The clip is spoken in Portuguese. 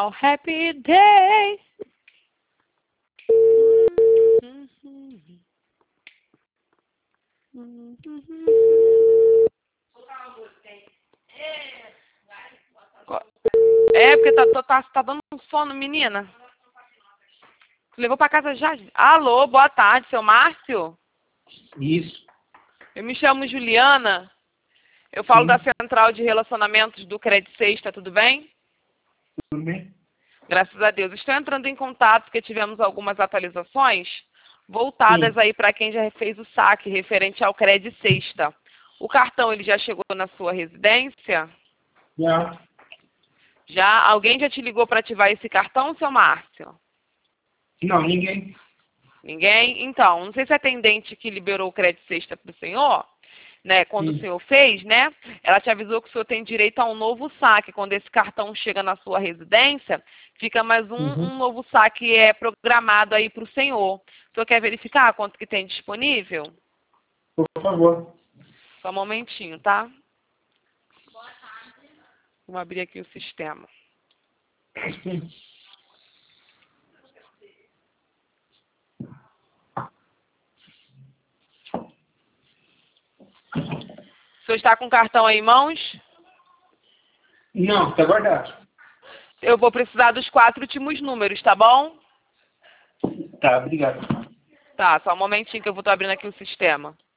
happy day. É, porque tá dando um sono, menina. Tu levou pra casa já? Alô, boa tarde, seu Márcio? Isso. Eu me chamo Juliana. Eu falo Sim. da Central de Relacionamentos do Credit Sexta, tudo bem? Tudo bem? Graças a Deus. Estou entrando em contato porque tivemos algumas atualizações voltadas Sim. aí para quem já fez o saque referente ao Credit Sexta. O cartão ele já chegou na sua residência? Já. Já? Alguém já te ligou para ativar esse cartão, seu Márcio? Não, ninguém. Ninguém? Então, não sei se a atendente que liberou o Credit Sexta para o senhor, né, quando o Sim. senhor fez, né, ela te avisou que o senhor tem direito a um novo saque. Quando esse cartão chega na sua residência, fica mais um novo saque programado aí para o senhor. O senhor quer verificar quanto que tem disponível? Por favor. Só um momentinho, tá? Vamos abrir aqui o sistema. Sim. O senhor está com o cartão aí em mãos? Não, está guardado. Eu vou precisar dos 4 últimos números, tá bom? Tá, obrigado. Tá, só um momentinho que eu vou estar abrindo aqui o sistema.